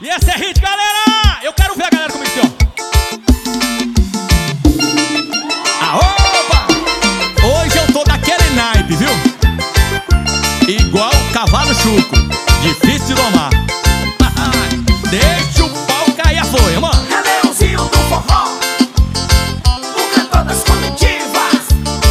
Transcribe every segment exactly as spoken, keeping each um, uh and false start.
E esse é hit, galera! Eu quero ver a galera como é que ó. Ah, opa! Hoje eu tô daquele naipe, viu? Igual cavalo chuco, difícil de domar. Deixa o pau cair a folha, mano. É Leãozinho do forró, o cantor das comitivas.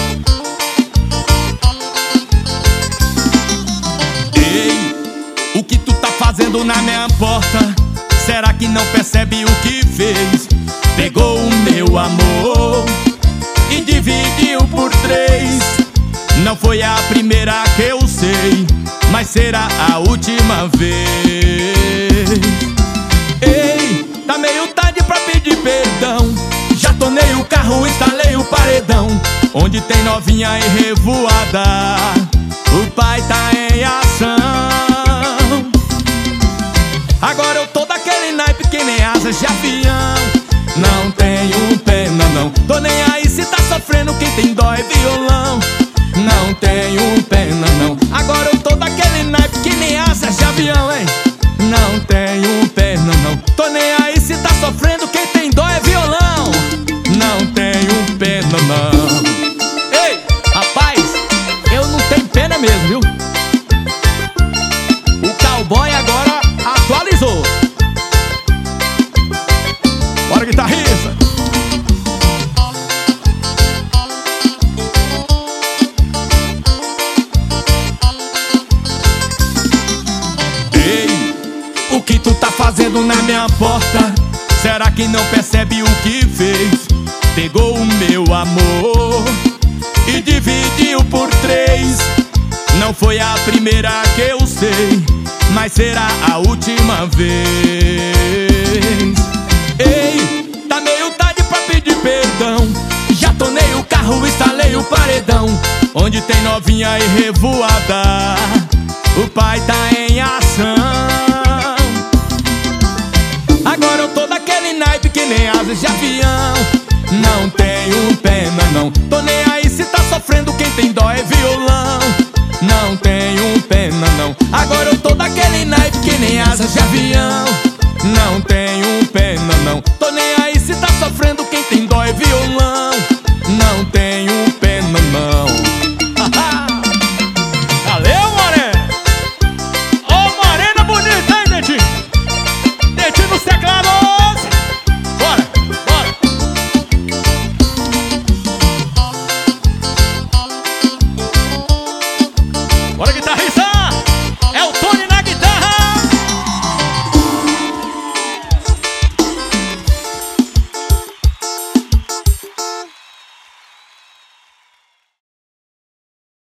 Ei, o que tu tá fazendo na minha porta? Será que não percebe o que fez? Pegou o meu amor e dividiu por três. Não foi a primeira que eu sei, mas será a última vez. Ei, tá meio tarde pra pedir perdão. Já tornei o carro, instalei o paredão. Onde tem novinha e revoada, o pai tá em ação. Agora eu tô daquele naipe que nem asas de avião. Não tenho pena não, tô nem aí se tá sofrendo. Quem tem dó é violão. Não tenho pena não, agora eu tô daquele naipe que nem asas de avião, hein. Não tenho pena não, tô nem aí se tá sofrendo. Quem tem dó é violão. Não tenho pena não. Ei, rapaz, eu não tenho pena mesmo, viu? O cowboy agora atualizou. Bora, guitarrista. Ei, o que tu tá fazendo na minha porta? Será que não percebe o que fez? Pegou o meu amor e dividiu por três. Não foi a primeira que eu sei, mas será a última vez. Ei, tá meio tarde pra pedir perdão. Já tornei o carro, instalei o paredão. Onde tem novinha e revoada, o pai tá em ação. Agora eu tô daquele naipe que nem asas de avião. Não tenho pena não, tô nem aí se tá sofrendo. Quem tem dó é violão.